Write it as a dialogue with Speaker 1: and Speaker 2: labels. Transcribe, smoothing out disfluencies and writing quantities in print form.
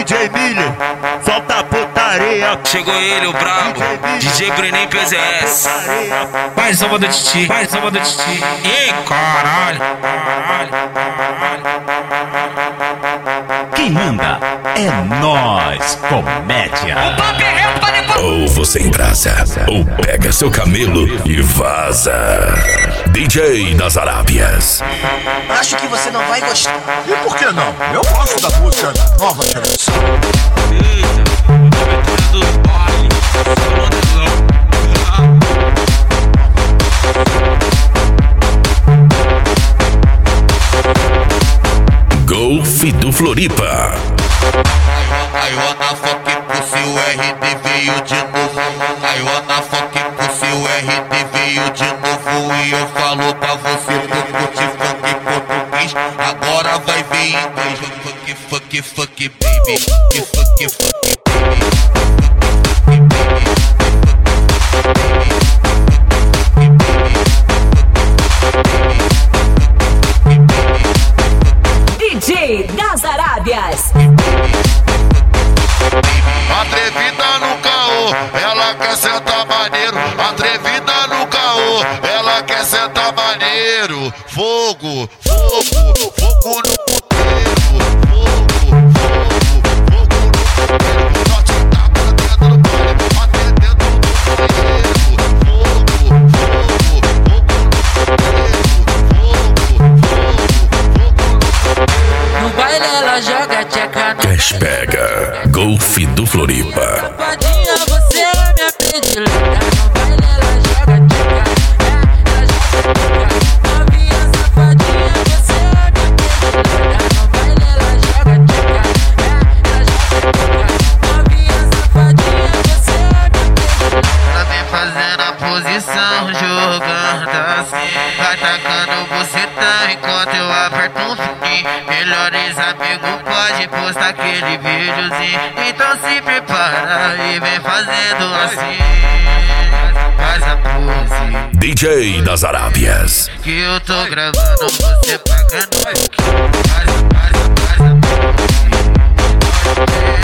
Speaker 1: DJ Miller, solta a putaria.
Speaker 2: Chegou ele, o brabo, DJ Brenin PZS.
Speaker 3: Mais uma do Titi, mais uma do Titi. Ei, caralho.
Speaker 4: Quem manda é nós, comédia.
Speaker 5: Ou você embrasa, ou pega seu camelo e vaza. DJ das Arábias.
Speaker 6: Acho que você não vai gostar.
Speaker 7: E por que não? Eu gosto da música nova geração.
Speaker 5: Golfe do Floripa.
Speaker 8: I wanna fuck pussy, o RD veio de novo. I wanna fuck pussy, o RD veio de novo. E eu falo pra você, eu curti funk português. Agora vai ver inglês. Fuck, baby. Fuck, baby.
Speaker 9: DJ das Arábias.
Speaker 8: Atrevida no caô, ela quer sentar maneiro. Atrevida no caô, ela quer sentar maneiro. Fogo no puteiro. Fogo no puteiro. Só te taca dentro do baile, até dentro do banheiro. Fogo no puteiro.
Speaker 10: No baile ela joga tcheca.
Speaker 5: Cash pega. Golfe do Floripa.
Speaker 10: Safadinha, você é minha predileta. No baile ela joga tcheca. Ela joga tcheca. Novinha safadinha, você é minha predileta. No baile ela joga tcheca. Ela joga tcheca. Novinha safadinha, você é minha predileta. Ela vem fazendo a posição, jogando assim. Vai tacando bucetão enquanto eu aperto um fiquinho. Melhores amigos pode postar aquele videozinho. Então se prepara e vem fazendo assim. Faz a pose
Speaker 5: DJ das Arábias.
Speaker 8: que eu tô gravando, você pagando. Faz a pose.